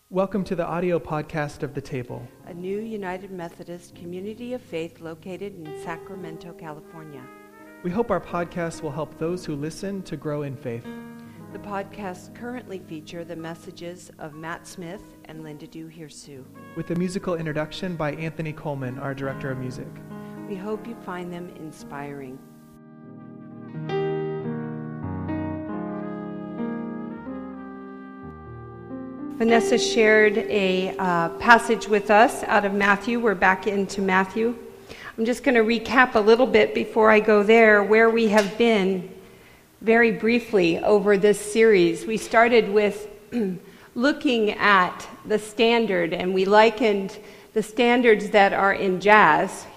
Welcome to the audio podcast of The Table, a new United Methodist community of faith located in Sacramento, California. We hope our podcast will help those who listen to grow in faith. The podcasts currently feature the messages of Matt Smith and Linda Duhirsu, with a musical introduction by Anthony Coleman, our director of music. We hope you find them inspiring. Vanessa shared a passage with us out of Matthew. We're back into Matthew. I'm just going to recap a little bit before I go there where we have been very briefly over this series. We started with looking at the standard, and we likened the standards that are in jazz,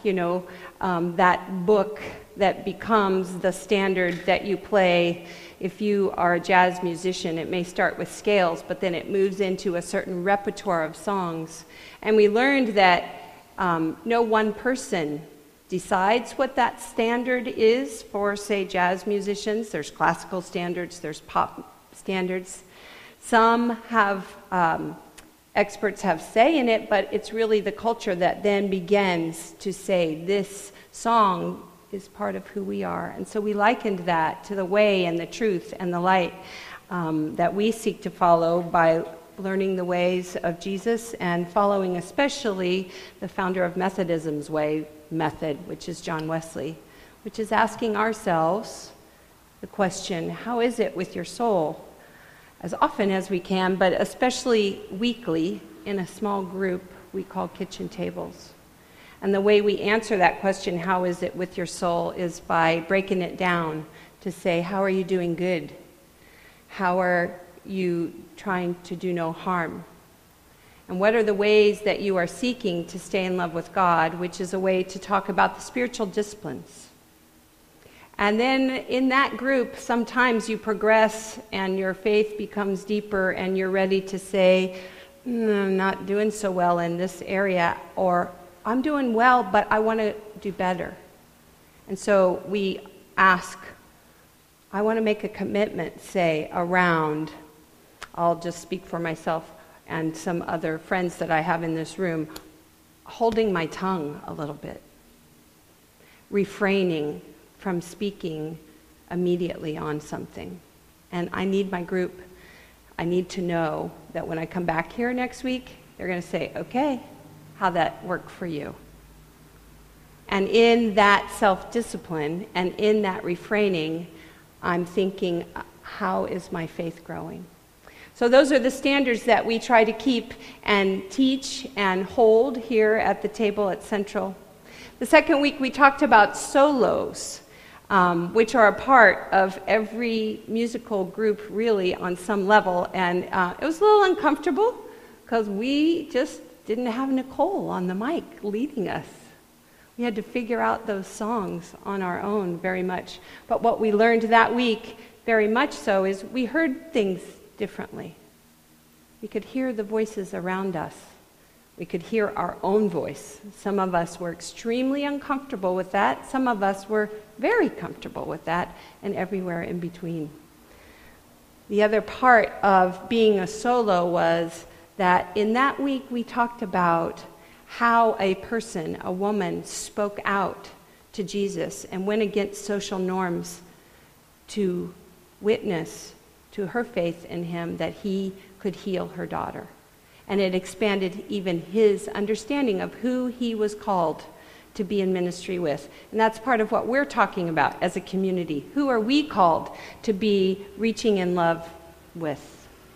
that book that becomes the standard that you play. If you are a jazz musician, it may start with scales, but then it moves into a certain repertoire of songs. And we learned that no one person decides what that standard is for, say, jazz musicians. There's classical standards, there's pop standards. Some have, experts have say in it, but it's really the culture that then begins to say this song is part of who we are. And so we likened that to the way and the truth and the light that we seek to follow by learning the ways of Jesus and following especially the founder of Methodism's method, which is John Wesley, which is asking ourselves the question, how is it with your soul? As often as we can, but especially weekly in a small group we call kitchen tables. And the way we answer that question, how is it with your soul, is by breaking it down to say, how are you doing good? How are you trying to do no harm? And what are the ways that you are seeking to stay in love with God, which is a way to talk about the spiritual disciplines. And then in that group, sometimes you progress and your faith becomes deeper and you're ready to say, I'm not doing so well in this area, or I'm doing well, but I want to do better. And so we ask, I want to make a commitment, say, around, I'll just speak for myself and some other friends that I have in this room, holding my tongue a little bit, refraining from speaking immediately on something. And I need my group, I need to know that when I come back here next week, they're going to say, okay, how that worked for you. And in that self-discipline and in that refraining, I'm thinking, how is my faith growing? So those are the standards that we try to keep and teach and hold here at the table at Central. The second week we talked about solos, which are a part of every musical group really on some level. And it was a little uncomfortable because we just didn't have Nicole on the mic leading us. We had to figure out those songs on our own very much. But what we learned that week, very much so, is we heard things differently. We could hear the voices around us. We could hear our own voice. Some of us were extremely uncomfortable with that. Some of us were very comfortable with that, and everywhere in between. The other part of being a solo was that in that week we talked about how a person, a woman, spoke out to Jesus and went against social norms to witness to her faith in him that he could heal her daughter. And it expanded even his understanding of who he was called to be in ministry with. And that's part of what we're talking about as a community. Who are we called to be reaching in love with?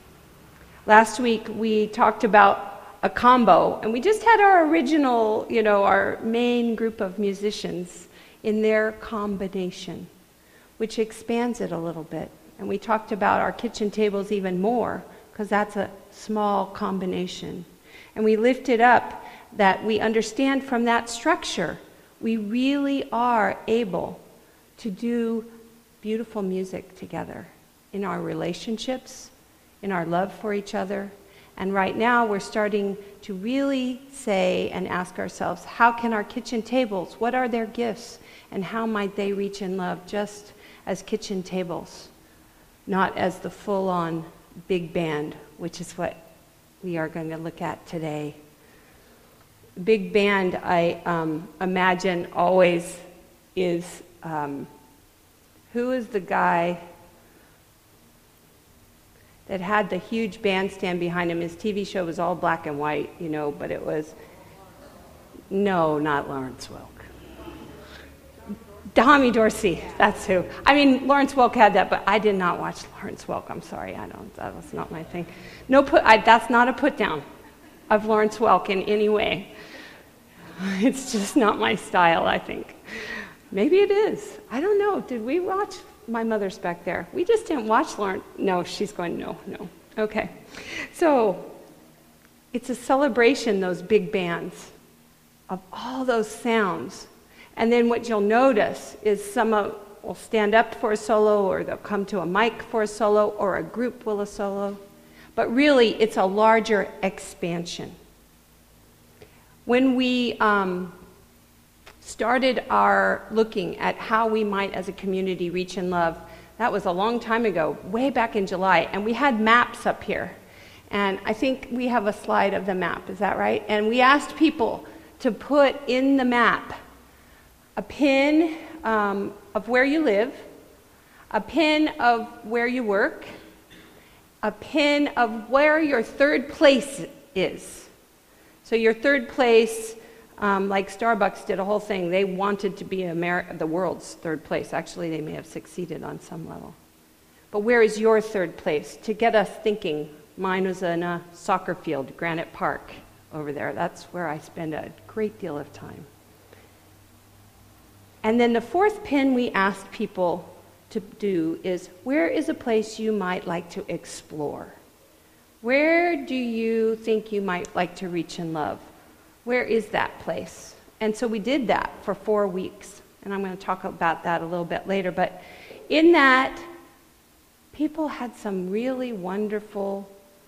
Last week, we talked about a combo, and we just had our original, our main group of musicians in their combination, which expands it a little bit. And we talked about our kitchen tables even more, because that's a small combination. And we lifted up that we understand from that structure, we really are able to do beautiful music together in our relationships, in our love for each other. And right now we're starting to really say and ask ourselves, how can our kitchen tables, what are their gifts, and how might they reach in love just as kitchen tables, not as the full-on big band, which is what we are going to look at today. Big band, I imagine always is, who is the guy that had the huge bandstand behind him? His TV show was all black and white, but it was, no, not Lawrence Welk. Tommy Dorsey, that's who. I mean, Lawrence Welk had that, but I did not watch Lawrence Welk. I'm sorry, that was not my thing. That's not a put down of Lawrence Welk in any way. It's just not my style, I think. Maybe it is. I don't know. Did we watch? My mother's back there. We just didn't watch Lawrence. No, she's going, no. Okay. So it's a celebration, those big bands, of all those sounds. And then what you'll notice is some will stand up for a solo, or they'll come to a mic for a solo, or a group will a solo. But really, it's a larger expansion. When we started our looking at how we might as a community reach and love, that was a long time ago, way back in July, and we had maps up here. And I think we have a slide of the map, is that right? And we asked people to put in the map a pin of where you live, a pin of where you work, a pin of where your third place is. So your third place, like Starbucks did a whole thing, they wanted to be the world's third place. Actually, they may have succeeded on some level. But where is your third place? To get us thinking, mine was in a soccer field, Granite Park over there. That's where I spend a great deal of time. And then the fourth pin we asked people to do is, where is a place you might like to explore? Where do you think you might like to reach and love? Where is that place? And so we did that for 4 weeks. And I'm going to talk about that a little bit later. But in that, people had some really wonderful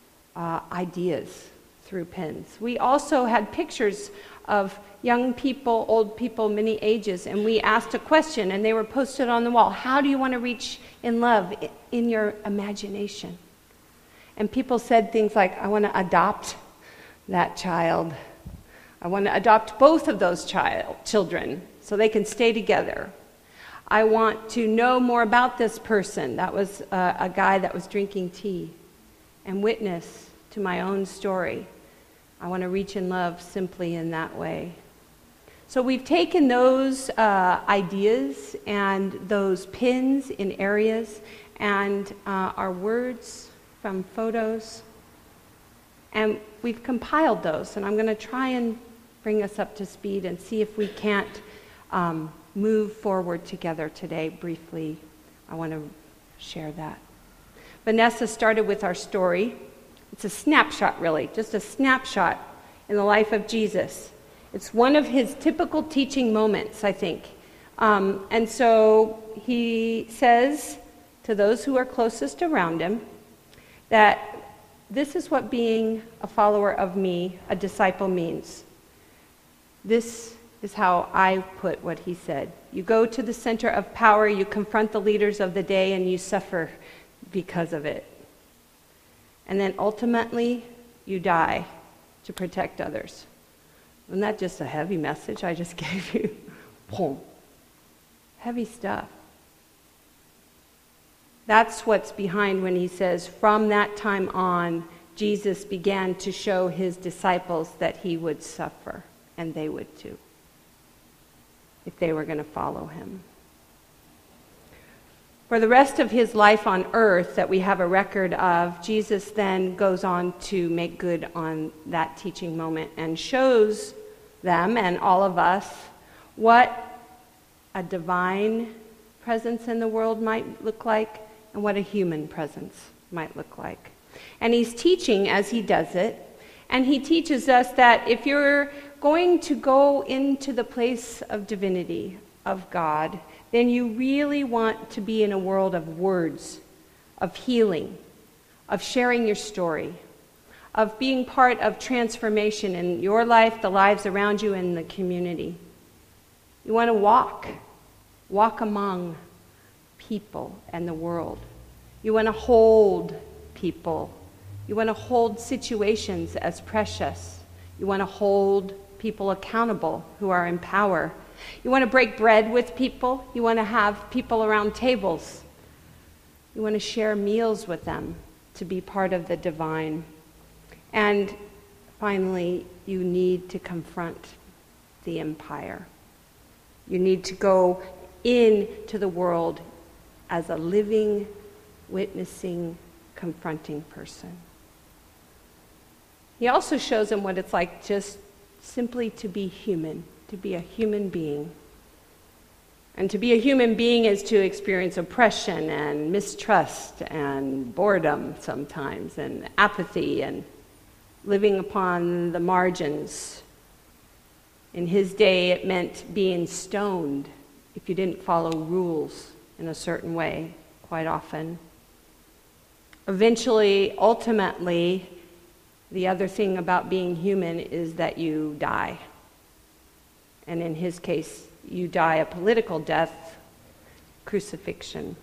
ideas through pins. We also had pictures of young people, old people, many ages, and we asked a question, and they were posted on the wall. How do you want to reach in love in your imagination? And people said things like, I want to adopt that child. I want to adopt both of those children so they can stay together. I want to know more about this person. That was a guy that was drinking tea, and witness to my own story. I want to reach in love simply in that way. So we've taken those ideas and those pins in areas and our words from photos, and we've compiled those. And I'm going to try and bring us up to speed and see if we can't move forward together today briefly. I want to share that. Vanessa started with our story. It's a snapshot, really, just a snapshot in the life of Jesus. It's one of his typical teaching moments, I think. And so he says to those who are closest around him that this is what being a follower of me, a disciple, means. This is how I put what he said. You go to the center of power, you confront the leaders of the day, and you suffer because of it. And then ultimately, you die to protect others. Isn't that just a heavy message I just gave you? Boom. Heavy stuff. That's what's behind when he says, from that time on, Jesus began to show his disciples that he would suffer, and they would too, if they were going to follow him. For the rest of his life on earth that we have a record of, Jesus then goes on to make good on that teaching moment and shows them and all of us what a divine presence in the world might look like and what a human presence might look like. And he's teaching as he does it, and he teaches us that if you're going to go into the place of divinity, of God, then you really want to be in a world of words, of healing, of sharing your story, of being part of transformation in your life, the lives around you, and the community. You want to walk among people and the world. You want to hold people You want to hold situations as precious. You want to hold people accountable who are in power. You want to break bread with people. You want to have people around tables. You want to share meals with them to be part of the divine. And finally, you need to confront the empire. You need to go into the world as a living, witnessing, confronting person. He also shows them what it's like just simply to be human, to be a human being. And to be a human being is to experience oppression and mistrust and boredom sometimes and apathy and living upon the margins. In his day, it meant being stoned if you didn't follow rules in a certain way, quite often. Eventually, ultimately, the other thing about being human is that you die. And in his case, you die a political death, crucifixion.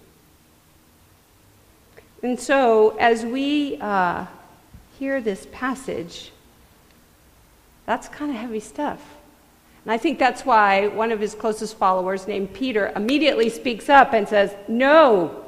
And so, as we hear this passage, that's kind of heavy stuff. And I think that's why one of his closest followers, named Peter, immediately speaks up and says, "No,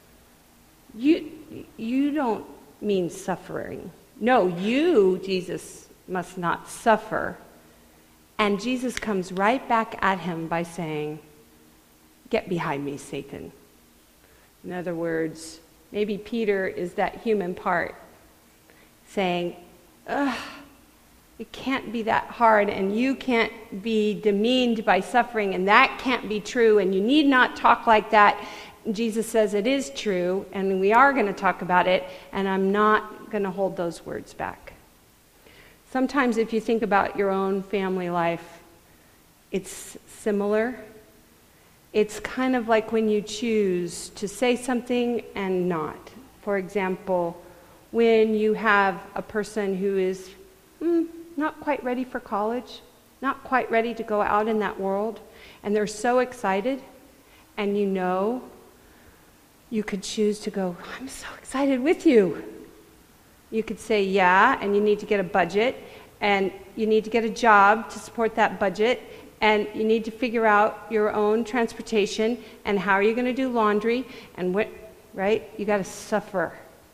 you don't mean suffering. No, you, Jesus, must not suffer." And Jesus comes right back at him by saying, "Get behind me, Satan." In other words, maybe Peter is that human part saying, "Ugh, it can't be that hard, and you can't be demeaned by suffering, and that can't be true, and you need not talk like that." And Jesus says it is true, and we are going to talk about it, and I'm not going to hold those words back. Sometimes if you think about your own family life, it's similar. It's kind of like when you choose to say something and not. For example, when you have a person who is not quite ready for college, not quite ready to go out in that world, and they're so excited, and you could choose to go, "I'm so excited with you." You could say, "Yeah, and you need to get a budget, and you need to get a job to support that budget, and you need to figure out your own transportation, and how are you going to do laundry, and what," right? You got to suffer.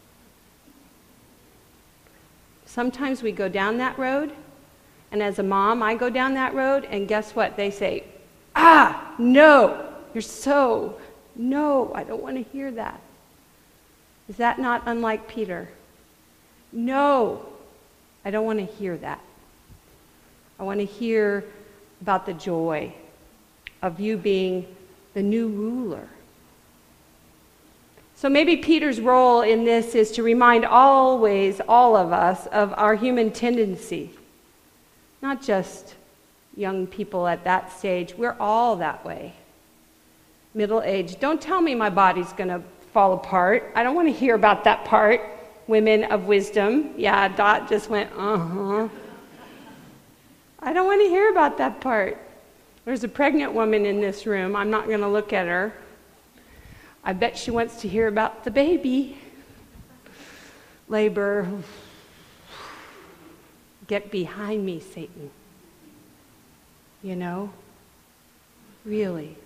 Sometimes we go down that road, and as a mom, I go down that road, and guess what? They say, "No, no, I don't want to hear that." Is that not unlike Peter? "No, I don't want to hear that. I want to hear about the joy of you being the new ruler." So maybe Peter's role in this is to remind always all of us of our human tendency. Not just young people at that stage. We're all that way. Middle age. Don't tell me my body's going to fall apart. I don't want to hear about that part. Women of wisdom. Yeah, Dot just went, I don't want to hear about that part. There's a pregnant woman in this room. I'm not going to look at her. I bet she wants to hear about the baby. Labor. Get behind me, Satan. Really.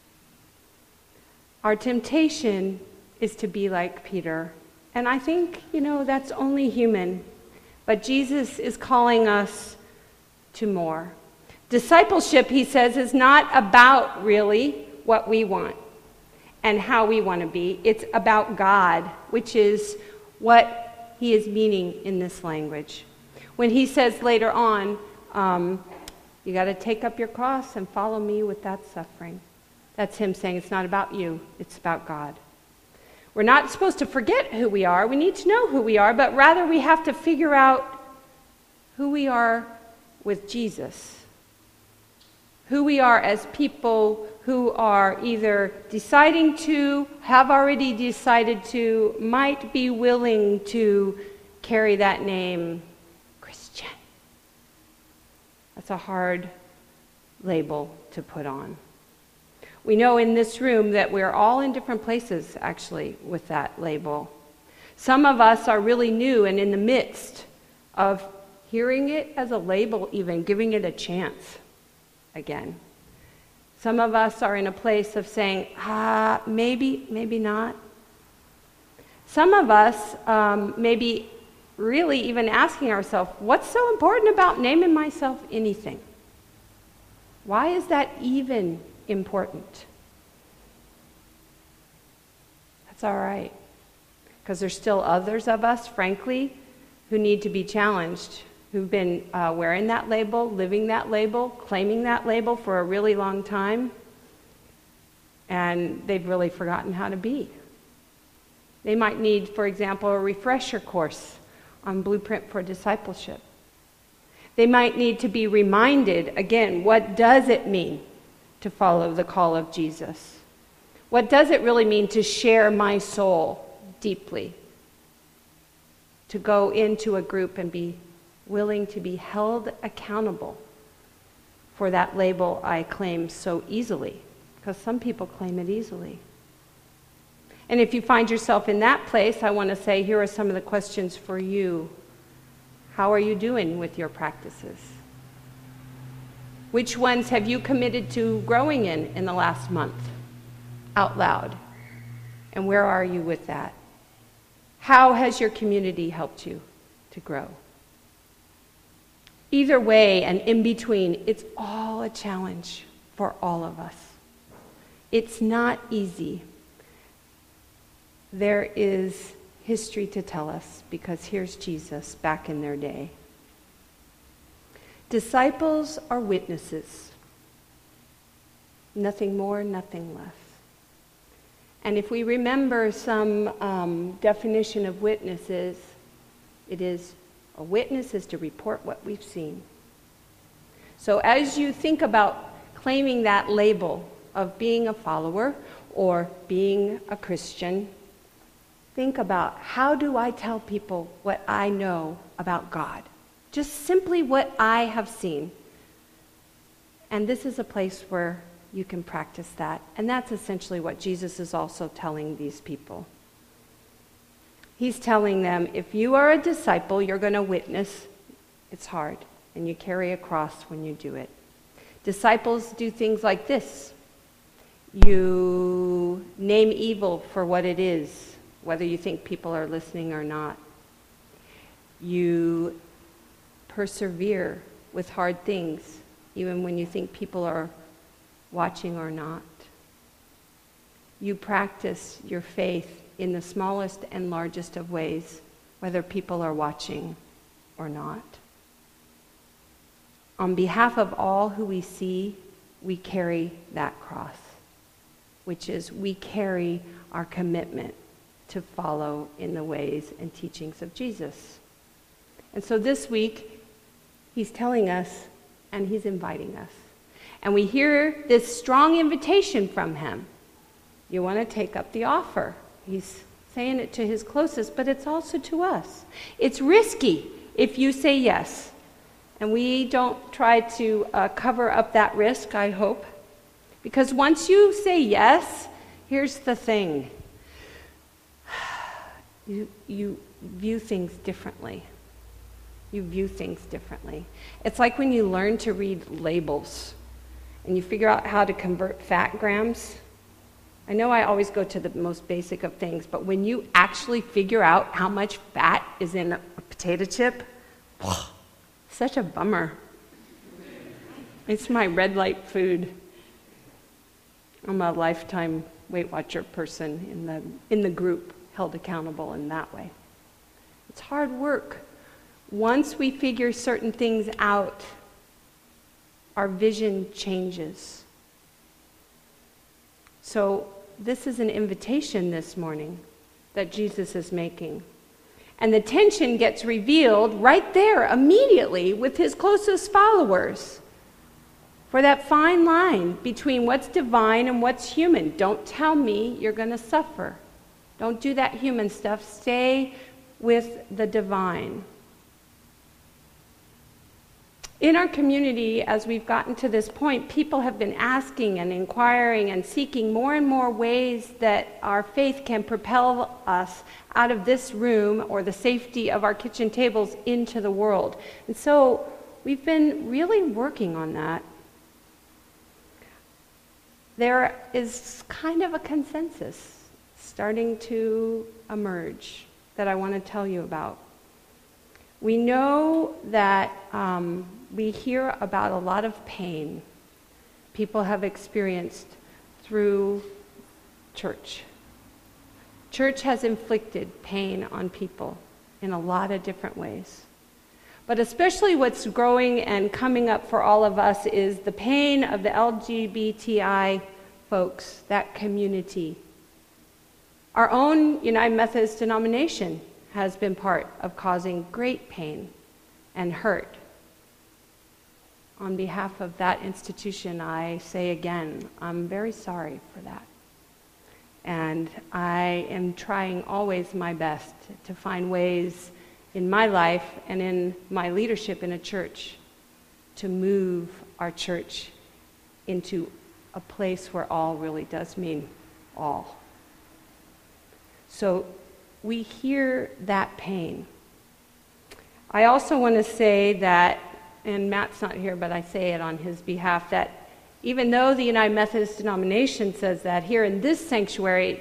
Our temptation is to be like Peter. And I think, that's only human. But Jesus is calling us to more. Discipleship, he says, is not about really what we want and how we want to be. It's about God, which is what he is meaning in this language. When he says later on, you got to take up your cross and follow me with that suffering. That's him saying it's not about you, it's about God. We're not supposed to forget who we are. We need to know who we are, but rather we have to figure out who we are with Jesus. Who we are as people who are either deciding to, have already decided to, might be willing to carry that name, Christian. That's a hard label to put on. We know in this room that we're all in different places, actually, with that label. Some of us are really new and in the midst of hearing it as a label, even giving it a chance again. Some of us are in a place of saying, maybe, maybe not. Some of us maybe really even asking ourselves, what's so important about naming myself anything? Why is that even important? That's all right. Because there's still others of us, frankly, who need to be challenged, who've been wearing that label, living that label, claiming that label for a really long time, and they've really forgotten how to be. They might need, for example, a refresher course on Blueprint for Discipleship. They might need to be reminded, again, what does it mean to follow the call of Jesus? What does it really mean to share my soul deeply? To go into a group and be willing to be held accountable for that label I claim so easily, because some people claim it easily. And if you find yourself in that place, I want to say, here are some of the questions for you. How are you doing with your practices? Which ones have you committed to growing in the last month, out loud? And where are you with that? How has your community helped you to grow? Either way and in between, it's all a challenge for all of us. It's not easy. There is history to tell us, because here's Jesus back in their day. Disciples are witnesses. Nothing more, nothing less. And if we remember some definition of witnesses, it is a witness is to report what we've seen. So as you think about claiming that label of being a follower or being a Christian, think about, how do I tell people what I know about God? Just simply what I have seen. And this is a place where you can practice that. And that's essentially what Jesus is also telling these people. He's telling them, if you are a disciple, you're going to witness. It's hard, and you carry a cross when you do it. Disciples do things like this. You name evil for what it is, whether you think people are listening or not. You persevere with hard things, even when you think people are watching or not. You practice your faith in the smallest and largest of ways, whether people are watching or not. On behalf of all who we see, we carry that cross, which is we carry our commitment to follow in the ways and teachings of Jesus. And so this week, he's telling us and he's inviting us. And we hear this strong invitation from him. You want to take up the offer. He's saying it to his closest, but it's also to us. It's risky if you say yes. And we don't try to cover up that risk, I hope. Because once you say yes, here's the thing. You view things differently. You view things differently. It's like when you learn to read labels and you figure out how to convert fat grams. I know I always go to the most basic of things, but when you actually figure out how much fat is in a potato chip, such a bummer. It's my red light food. I'm a lifetime Weight Watcher person in the group, held accountable in that way. It's hard work. Once we figure certain things out, our vision changes. So this is an invitation this morning that Jesus is making. And the tension gets revealed right there immediately with his closest followers. For that fine line between what's divine and what's human. Don't tell me you're going to suffer. Don't do that human stuff. Stay with the divine. In our community, as we've gotten to this point, people have been asking and inquiring and seeking more and more ways that our faith can propel us out of this room or the safety of our kitchen tables into the world. And so we've been really working on that. There is kind of a consensus starting to emerge that I want to tell you about. We know that we hear about a lot of pain people have experienced through church. Church has inflicted pain on people in a lot of different ways. But especially what's growing and coming up for all of us is the pain of the LGBTI folks, that community. Our own United Methodist denomination has been part of causing great pain and hurt. On behalf of that institution, I say again, I'm very sorry for that. And I am trying always my best to find ways in my life and in my leadership in a church to move our church into a place where all really does mean all. So we hear that pain. I also want to say that, and Matt's not here, but I say it on his behalf, that even though the United Methodist denomination says that, here in this sanctuary,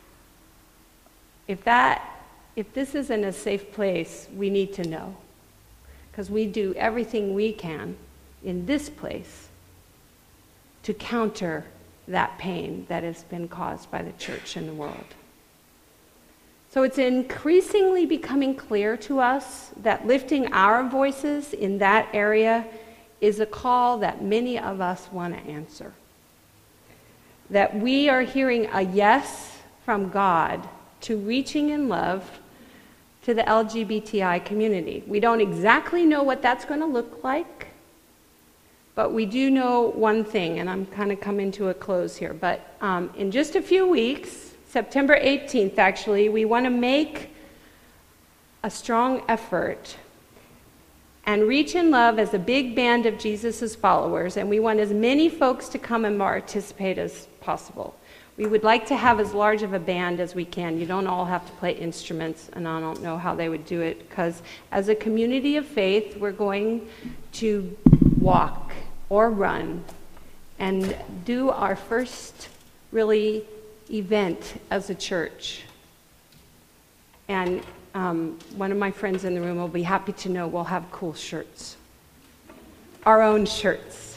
if this isn't a safe place, we need to know. Because we do everything we can in this place to counter that pain that has been caused by the church and the world. So it's increasingly becoming clear to us that lifting our voices in that area is a call that many of us want to answer. That we are hearing a yes from God to reaching in love to the LGBTI community. We don't exactly know what that's going to look like, but we do know one thing, and I'm kind of coming to a close here, but in just a few weeks, September 18th, actually, we want to make a strong effort and reach in love as a big band of Jesus' followers, and we want as many folks to come and participate as possible. We would like to have as large of a band as we can. You don't all have to play instruments, and I don't know how they would do it, because as a community of faith, we're going to walk or run and do our first really event as a church. And one of my friends in the room will be happy to know we'll have cool shirts. Our own shirts.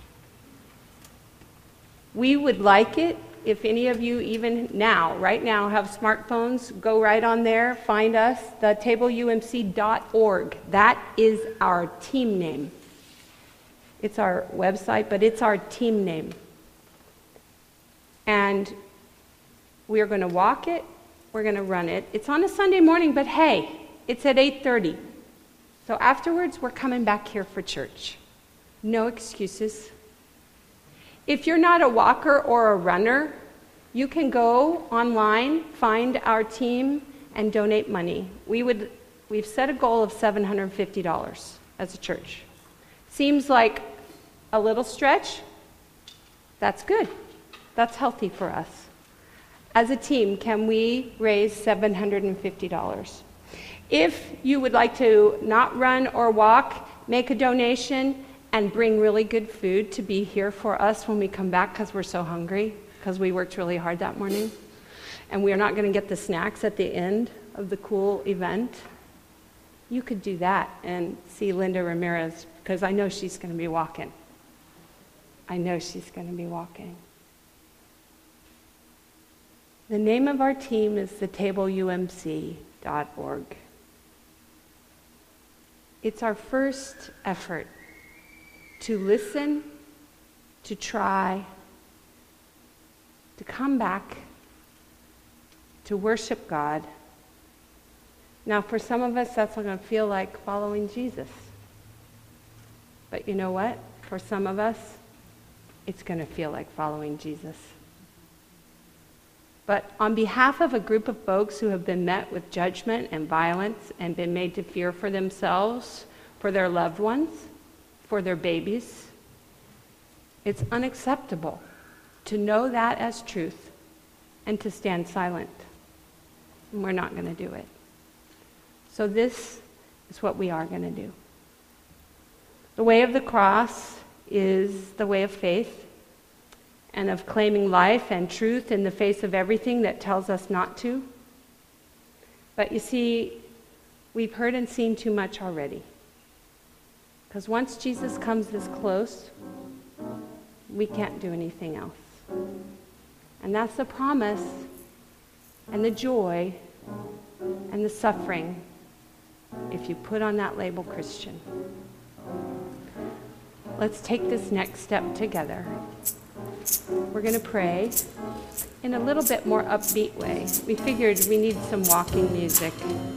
We would like it if any of you even now, right now, have smartphones, go right on there, find us, the tableumc.org. That is our team name. It's our website, but it's our team name. And we are going to walk it, we're going to run it. It's on a Sunday morning, but hey, it's at 8:30. So afterwards, we're coming back here for church. No excuses. If you're not a walker or a runner, you can go online, find our team, and donate money. We've set a goal of $750 as a church. Seems like a little stretch. That's good. That's healthy for us. As a team, can we raise $750? If you would like to not run or walk, make a donation and bring really good food to be here for us when we come back because we're so hungry, because we worked really hard that morning, and we are not going to get the snacks at the end of the cool event, you could do that and see Linda Ramirez, because I know she's going to be walking. I know she's going to be walking. The name of our team is the tableumc.org. It's our first effort to listen, to try, to come back, to worship God. Now, for some of us, that's going to feel like following Jesus. But you know what? For some of us, it's going to feel like following Jesus. But on behalf of a group of folks who have been met with judgment and violence and been made to fear for themselves, for their loved ones, for their babies. It's unacceptable to know that as truth and to stand silent. And we're not going to do it. So this is what we are going to do. The way of the cross is the way of faith and of claiming life and truth in the face of everything that tells us not to. But you see, we've heard and seen too much already. Because once Jesus comes this close, we can't do anything else. And that's the promise and the joy and the suffering if you put on that label Christian. Let's take this next step together. We're going to pray in a little bit more upbeat way. We figured we need some walking music.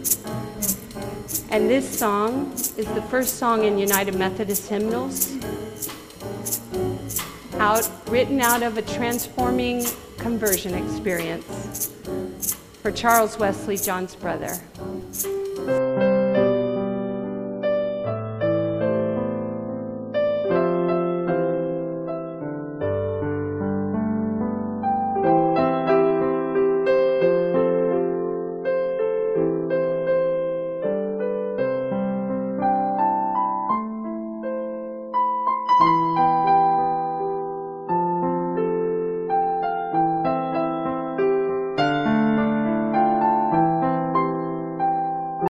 And this song is the first song in United Methodist Hymnals, written out of a transforming conversion experience for Charles Wesley, John's brother.